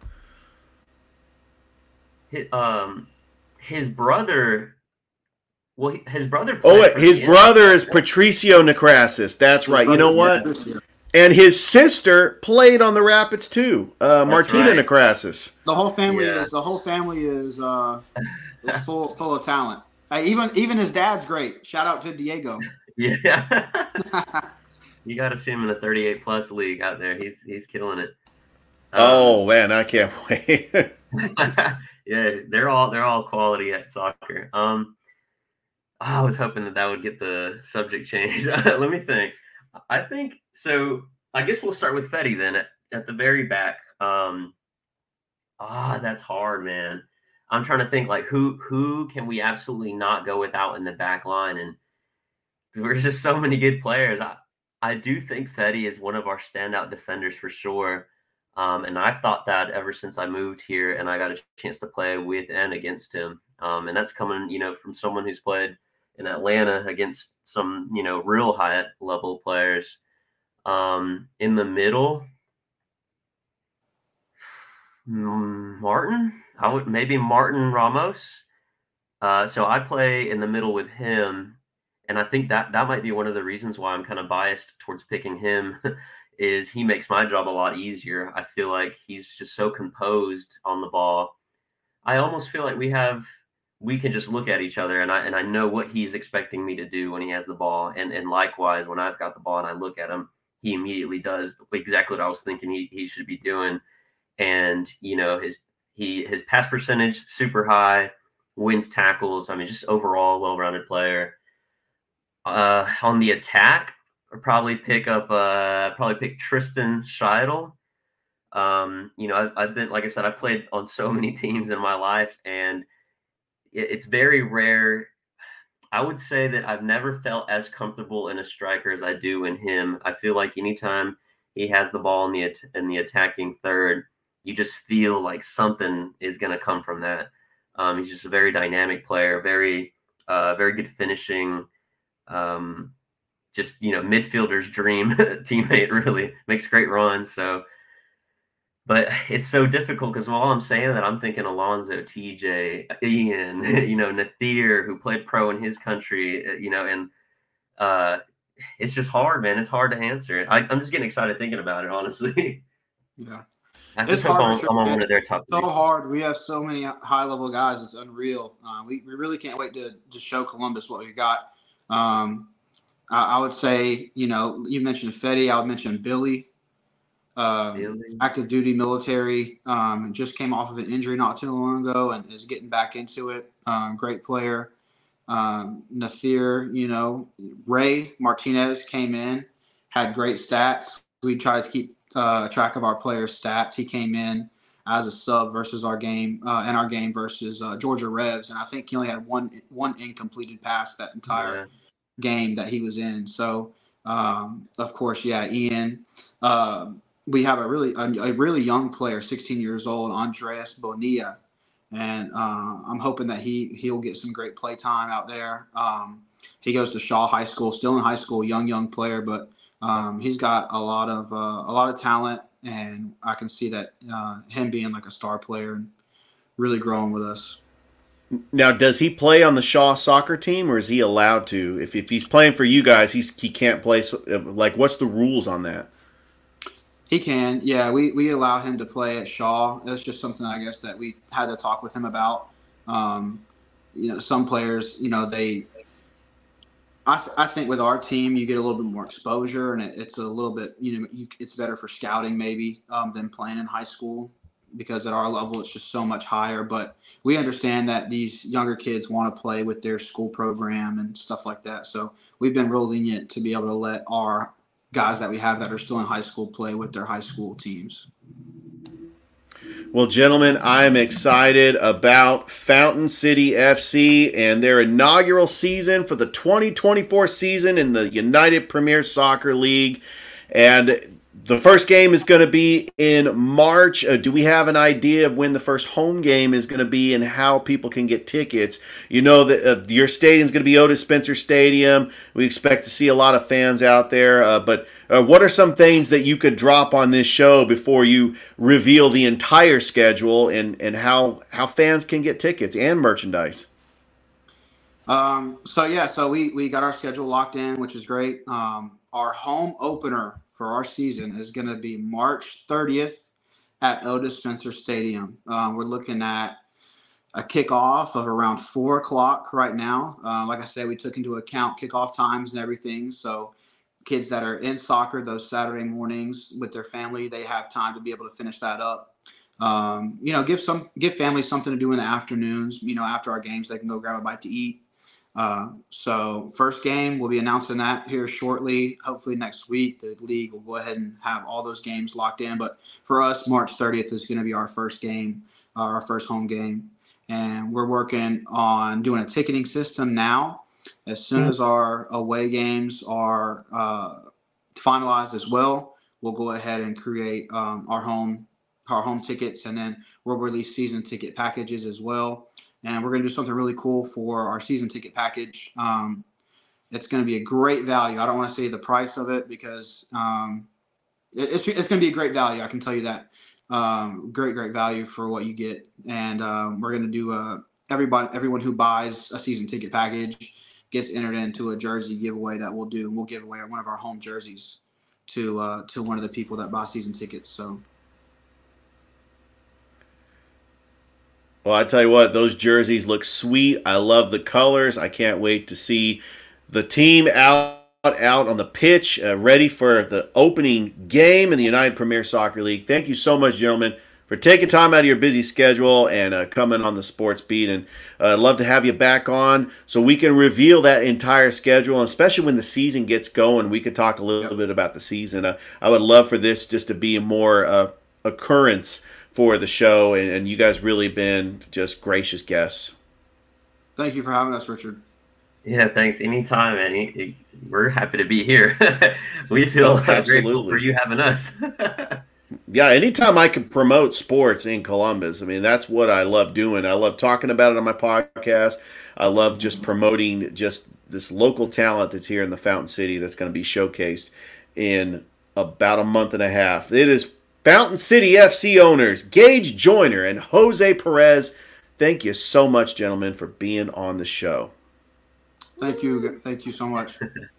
His brother... Well, his brother...
his brother is Patricio Necrasis. That's right. You know what? And his sister played on the Rapids too. Martina Necrasis.
The whole family is full of talent. Even his dad's great. Shout out to Diego.
Yeah. You got to see him in the 38+ league out there. He's killing it.
Oh man, I can't wait.
Yeah, they're all quality at soccer. I was hoping that would get the subject changed. Let me think. I think so. I guess we'll start with Fetty then at the very back. That's hard, man. I'm trying to think like who can we absolutely not go without in the back line, and there's just so many good players. I do think Fetty is one of our standout defenders for sure, and I've thought that ever since I moved here and I got a chance to play with and against him. And that's coming, from someone who's played in Atlanta against some, real high level players. In the middle, Martin. Maybe Martin Ramos. So I play in the middle with him, and I think that might be one of the reasons why I'm kind of biased towards picking him. Is he makes my job a lot easier. I feel like he's just so composed on the ball. I almost feel like we can just look at each other and I know what he's expecting me to do when he has the ball. And likewise, when I've got the ball and I look at him, he immediately does exactly what I was thinking he should be doing. And, his pass percentage, super high, wins tackles. I mean, just overall well-rounded player. On the attack, I'll probably pick Tristan Scheidel. I've been, like I said, I've played on so many teams in my life, and it's very rare. I would say that I've never felt as comfortable in a striker as I do in him. I feel like anytime he has the ball in the attacking third, you just feel like something is going to come from that. He's just a very dynamic player, very good finishing, midfielder's dream teammate, really makes great runs. So, but it's so difficult because while I'm saying that, I'm thinking Alonso, TJ, Ian, Nathir, who played pro in his country, and it's just hard, man. It's hard to answer. I'm just getting excited thinking about it, honestly.
Yeah.
It's hard. I'm on one of their top.
So hard. We have so many high-level guys. It's unreal. We really can't wait to show Columbus what we got. I would say, you mentioned Fetty. I would mention Billy. Active duty military. Just came off of an injury not too long ago and is getting back into it. Great player. Nathir, Ray Martinez came in, had great stats. We try to keep track of our players' stats. He came in as a sub versus our game, versus Georgia Revs, and I think he only had one incompleted pass that entire game that he was in. So, of course, Ian. We have a really young player, 16 years old, Andres Bonilla, and I'm hoping that he'll get some great play time out there. He goes to Shaw High School, still in high school, young player, but he's got a lot of talent, and I can see that him being like a star player and really growing with us.
Now, does he play on the Shaw soccer team, or is he allowed to? If he's playing for you guys, he can't play. Like, what's the rules on that?
He can, yeah. We allow him to play at Shaw. That's just something I guess that we had to talk with him about. Some players, I think with our team, you get a little bit more exposure, and it's a little bit, it's better for scouting maybe than playing in high school. because at our level it's just so much higher. But we understand that these younger kids want to play with their school program and stuff like that. So we've been real lenient to be able to let our guys that we have that are still in high school play with their high school teams.
Well, gentlemen, I am excited about Fountain City FC and their inaugural season for the 2024 season in the United Premier Soccer League. And the first game is going to be in March. Do we have an idea of when the first home game is going to be and how people can get tickets? You know that your stadium is going to be Otis Spencer Stadium. We expect to see a lot of fans out there. But what are some things that you could drop on this show before you reveal the entire schedule and how fans can get tickets and merchandise?
So we got our schedule locked in, which is great. Our home opener for our season is going to be March 30th at Otis Spencer Stadium. We're looking at a kickoff of around 4 o'clock right now. Like I said, we took into account kickoff times and everything. So kids that are in soccer those Saturday mornings with their family, they have time to be able to finish that up. Give families something to do in the afternoons. After our games, they can go grab a bite to eat. So first game, we'll be announcing that here shortly. Hopefully next week, the league will go ahead and have all those games locked in. But for us, March 30th is going to be our first game, our first home game. And we're working on doing a ticketing system now. As soon as our away games are finalized as well, we'll go ahead and create our home tickets, and then we'll release season ticket packages as well. And we're going to do something really cool for our season ticket package. It's going to be a great value. I don't want to say the price of it because it's going to be a great value. I can tell you that. Great value for what you get. And we're going to do everyone who buys a season ticket package gets entered into a jersey giveaway that we'll do. We'll give away one of our home jerseys to one of the people that buy season tickets. So.
Well, I tell you what, those jerseys look sweet. I love the colors. I can't wait to see the team out on the pitch, ready for the opening game in the United Premier Soccer League. Thank you so much, gentlemen, for taking time out of your busy schedule and coming on the Sports Beat. And I'd love to have you back on so we can reveal that entire schedule, and especially when the season gets going, we could talk a little bit about the season. I would love for this just to be a more occurrence for the show, and you guys really been just gracious guests.
Thank you for having us, Richard.
Yeah, thanks. Anytime, we're happy to be here. We feel grateful for you having us.
Yeah, anytime I can promote sports in Columbus, I mean, that's what I love doing. I love talking about it on my podcast. I love just promoting just this local talent that's here in the Fountain City that's going to be showcased in about a month and a half. It is Fountain City FC owners Gage Joyner and Jose Perez. Thank you so much, gentlemen, for being on the show.
Thank you so much.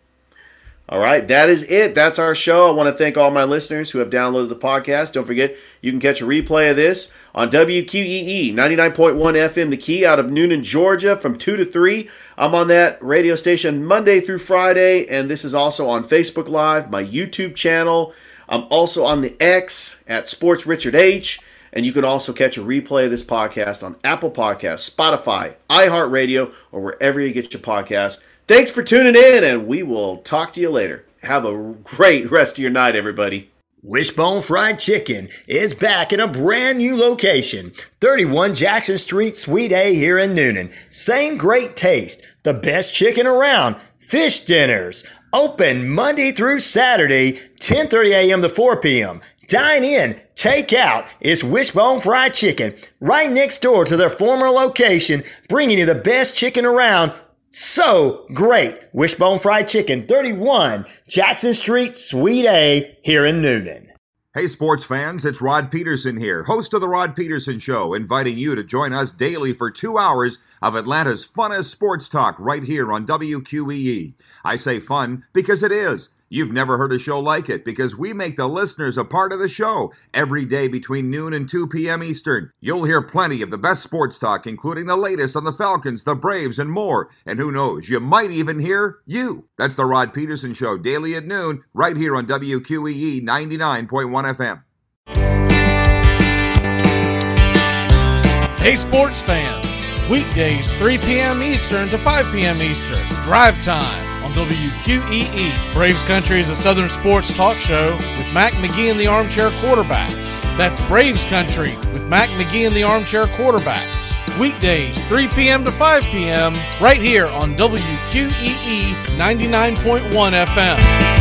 All right, that is it. That's our show. I want to thank all my listeners who have downloaded the podcast. Don't forget, you can catch a replay of this on WQEE 99.1 FM The Key out of Noonan, Georgia from 2 to 3. I'm on that radio station Monday through Friday, and this is also on Facebook Live, my YouTube channel. I'm also on the X at Sports Richard H, and you can also catch a replay of this podcast on Apple Podcasts, Spotify, iHeartRadio, or wherever you get your podcasts. Thanks for tuning in, and we will talk to you later. Have a great rest of your night, everybody.
Wishbone Fried Chicken is back in a brand new location, 31 Jackson Street, Suite A here in Noonan. Same great taste, the best chicken around, fish dinners. Open Monday through Saturday, 10:30 a.m. to 4 p.m. Dine in, take out. It's Wishbone Fried Chicken, right next door to their former location, bringing you the best chicken around. So great. Wishbone Fried Chicken, 31 Jackson Street, Suite A, here in Noonan.
Hey sports fans, it's Rod Peterson here, host of The Rod Peterson Show, inviting you to join us daily for 2 hours of Atlanta's funnest sports talk right here on WQEE. I say fun because it is. You've never heard a show like it because we make the listeners a part of the show every day between noon and 2 p.m. Eastern. You'll hear plenty of the best sports talk, including the latest on the Falcons, the Braves, and more. And who knows, you might even hear you. That's The Rod Peterson Show, daily at noon, right here on WQEE 99.1 FM.
Hey sports fans, weekdays 3 p.m. Eastern to 5 p.m. Eastern, drive time on WQEE. Braves Country is a Southern sports talk show with Mac McGee and the Armchair Quarterbacks. That's Braves Country with Mac McGee and the Armchair Quarterbacks. Weekdays 3 p.m. to 5 p.m. right here on WQEE 99.1 FM.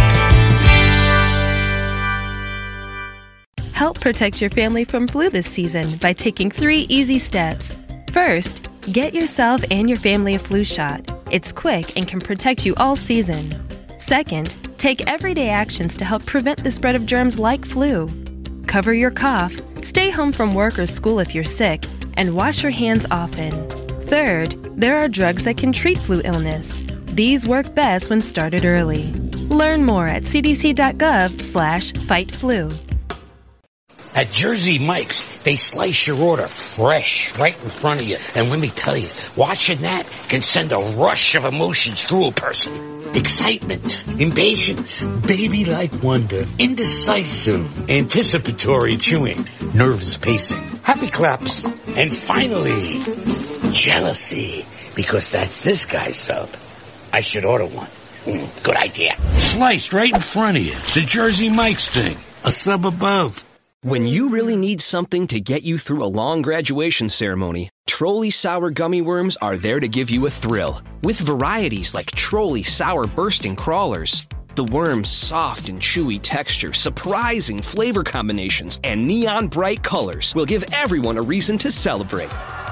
Help protect your family from flu this season by taking 3 easy steps. First, get yourself and your family a flu shot. It's quick and can protect you all season. Second, take everyday actions to help prevent the spread of germs like flu. Cover your cough, stay home from work or school if you're sick, and wash your hands often. Third, there are drugs that can treat flu illness. These work best when started early. Learn more at cdc.gov/fightflu.
At Jersey Mike's, they slice your order fresh right in front of you. And let me tell you, watching that can send a rush of emotions through a person. Excitement, impatience, baby-like wonder, indecisive, anticipatory chewing, nerves pacing, happy claps, and finally, jealousy, because that's this guy's sub. I should order one. Good idea. Sliced right in front of you. It's a Jersey Mike's thing. A sub above.
When you really need something to get you through a long graduation ceremony, Trolli Sour Gummy Worms are there to give you a thrill. With varieties like Trolli Sour Bursting Crawlers. The worm's soft and chewy texture, surprising flavor combinations, and neon bright colors will give everyone a reason to celebrate.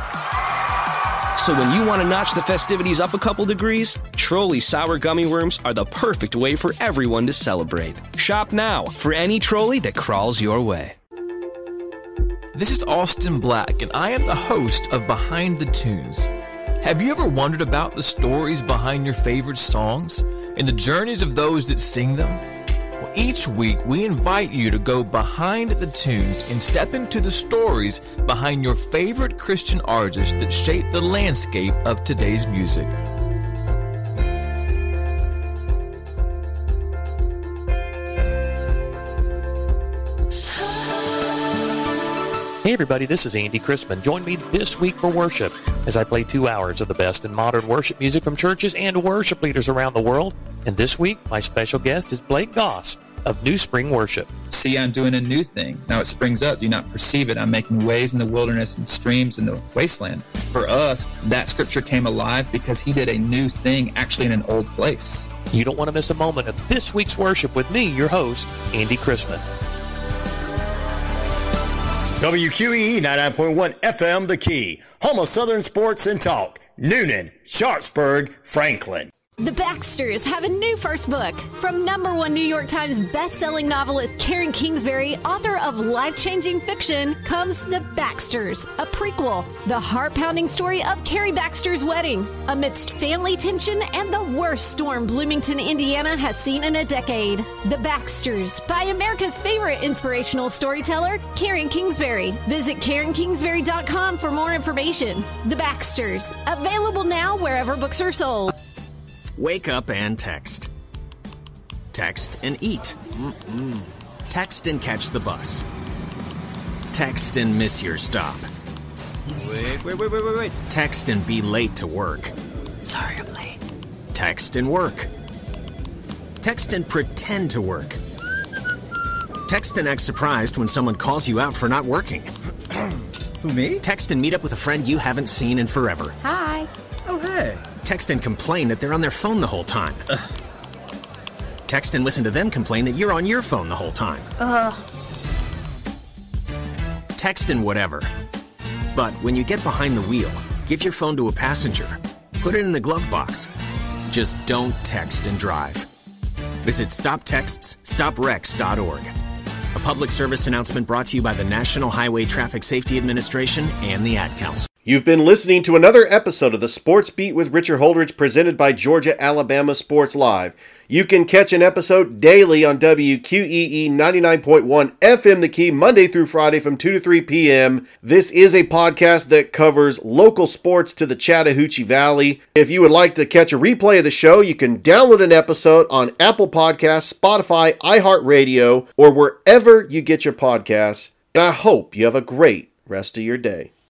So when you want to notch the festivities up a couple degrees, Trolli Sour Gummy Worms are the perfect way for everyone to celebrate. Shop now for any Trolli that crawls your way.
This is Austin Black, and I am the host of Behind the Tunes. Have you ever wondered about the stories behind your favorite songs and the journeys of those that sing them? Well, each week, we invite you to go behind the tunes and step into the stories behind your favorite Christian artists that shape the landscape of today's music.
Hey everybody, this is Andy Christman. Join me this week for worship as I play 2 hours of the best in modern worship music from churches and worship leaders around the world. And this week, my special guest is Blake Goss of New Spring Worship.
See, I'm doing a new thing. Now it springs up. Do you not perceive it? I'm making ways in the wilderness and streams in the wasteland. For us, that scripture came alive because he did a new thing actually in an old place.
You don't want to miss a moment of this week's worship with me, your host, Andy Christman.
WQEE 99.1 FM, The Key, home of Southern Sports and Talk. Noonan, Sharpsburg, Franklin.
The Baxters have a new first book. From #1 New York Times best-selling novelist Karen Kingsbury, author of life-changing fiction, comes The Baxters, a prequel. The heart-pounding story of Carrie Baxter's wedding. Amidst family tension and the worst storm Bloomington, Indiana has seen in a decade. The Baxters, by America's favorite inspirational storyteller, Karen Kingsbury. Visit KarenKingsbury.com for more information. The Baxters, available now wherever books are sold.
Wake up and text. Text and eat. Text and catch the bus. Text and miss your stop. Wait. Text and be late to work. Sorry, I'm late. Text and work. Text and pretend to work. Text and act surprised when someone calls you out for not working.
Who, me?
Text and meet up with a friend you haven't seen in forever.
Hi.
Oh, hey.
Text and complain that they're on their phone the whole time. Text and listen to them complain that you're on your phone the whole time. Text and whatever. But when you get behind the wheel, give your phone to a passenger. Put it in the glove box. Just don't text and drive. Visit StopTextsStopWrecks.org. A public service announcement brought to you by the National Highway Traffic Safety Administration and the Ad Council.
You've been listening to another episode of the Sports Beat with Richard Holdridge presented by Georgia-Alabama Sports Live. You can catch an episode daily on WQEE 99.1 FM The Key, Monday through Friday from 2 to 3 p.m. This is a podcast that covers local sports to the Chattahoochee Valley. If you would like to catch a replay of the show, you can download an episode on Apple Podcasts, Spotify, iHeartRadio, or wherever you get your podcasts. And I hope you have a great rest of your day.